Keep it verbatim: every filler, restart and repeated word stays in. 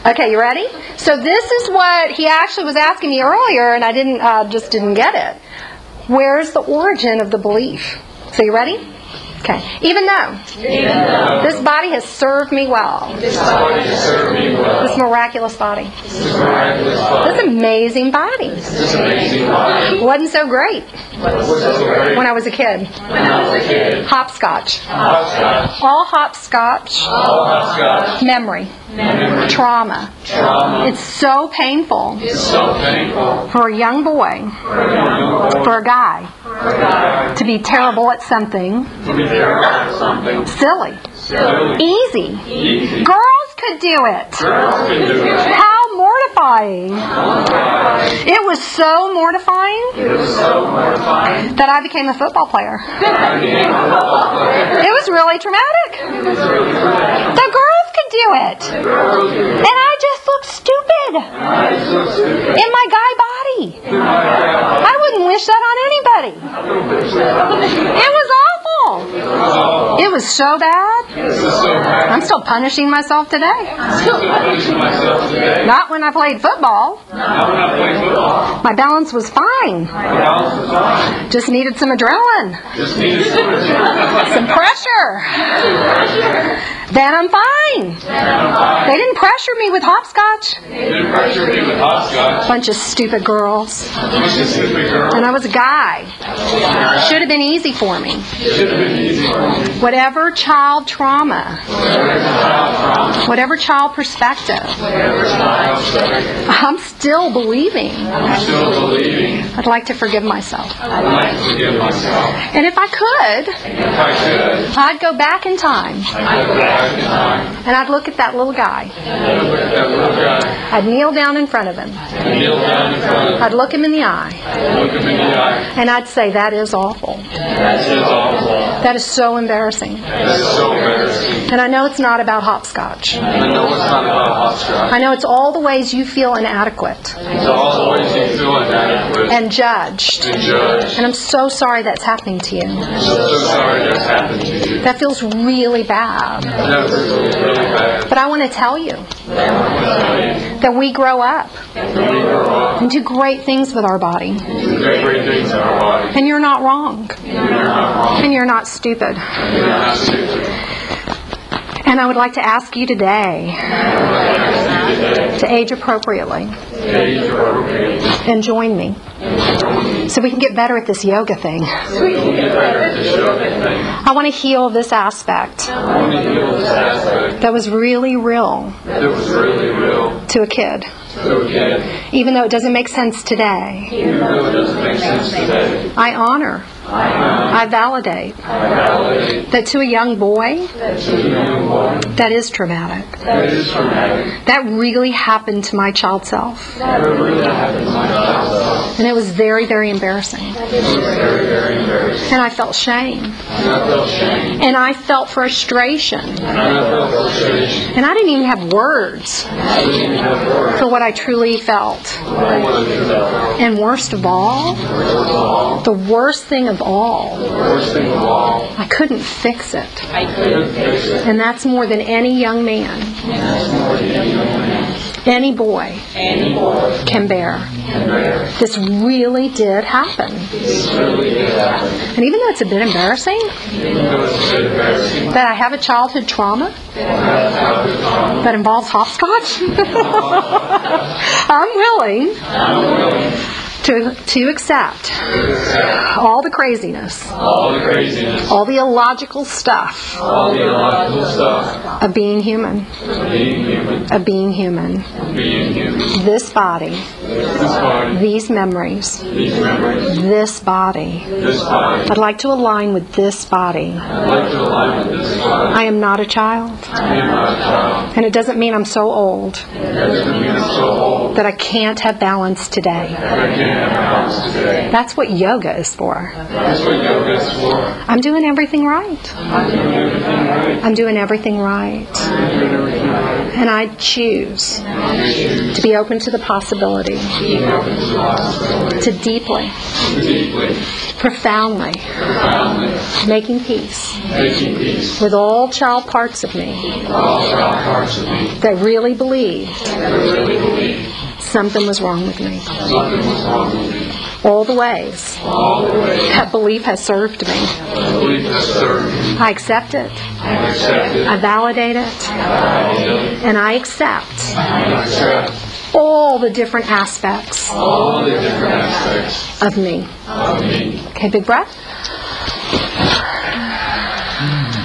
Okay, you ready? So this is what he actually was asking me earlier, and I didn't uh, just didn't get it. Where's the origin of the belief? So you ready? Okay. Even though, Even though this body has served me well. This body has served me well. This miraculous body. This miraculous body. This amazing body. This amazing body. Wasn't so great. Wasn't so great. When I was a kid. When I was a kid. Hopscotch. Hopscotch. All hopscotch. All hopscotch. Memory. Memory. Trauma. Trauma. It's so painful. It's so painful. For a young boy. For a, young boy, for a guy. For a guy. To be terrible at something. To be terrible at something. Silly. Silly. Easy. Easy. Girls could do it. Girls could do it. How mortifying. mortifying. It was so mortifying. It was so mortifying. That I became a football player. It was really traumatic. It was really traumatic. The girls could do it. And I just looked stupid. In my guy body. I wouldn't wish that on anybody. It was awful. It was so bad. I'm still punishing myself today. Not when I played football. My balance was fine. Just needed some adrenaline. Some pressure. Then I'm fine. They didn't pressure me with hopscotch. Bunch of stupid girls. And I was a guy. Should have been easy for me. Whatever child trauma, whatever child perspective, I'm still believing. I'd like to forgive myself. And if I could, I'd go back in time. And I'd look at that little guy. I'd kneel down in front of him. I'd look him in the eye. And I'd say, that is awful. That is so embarrassing. And I know it's not about hopscotch. I know it's all the ways you feel inadequate. And judged. And I'm so sorry that's happening to you. That feels really bad. But I want to tell you that we grow up and do great things with our body. And you're not wrong. And you're not stupid. And I would like to ask you today to age appropriately and join me so we can get better at this yoga thing. I want to heal this aspect that was really real to a kid. Even though it doesn't make sense today, I honor, I validate that to a young boy, that is traumatic. That really happened to my child self. And it was very, very embarrassing. And I felt shame. And I felt frustration. And I didn't even have words for what I truly felt. And worst of all, the worst thing of all, I couldn't fix it. And that's more than any young man, any boy can bear. This really did happen. And even though it's a bit embarrassing that I have a childhood trauma that involves hopscotch, I'm willing to to accept all the craziness, all the craziness, all the illogical stuff, all the illogical stuff of being human, of being human, of being human. Of being human. This body, this body, these memories, these memories, this body. This body. I'd like to align with this body. I'd like to align with this body. I am not a child. I am not a child. And it doesn't mean I'm so old, it doesn't mean I'm so old that I can't have balance today. That's what yoga is for. That's what yoga is for. I'm doing everything right. I'm doing everything right. I'm doing everything right. And I choose to be open to the possibility, to deeply, profoundly, making peace with all child parts of me that really believed something was wrong with me. All the ways that belief has served me. I accept it. I validate it. And I accept all the different aspects of me. Okay, big breath.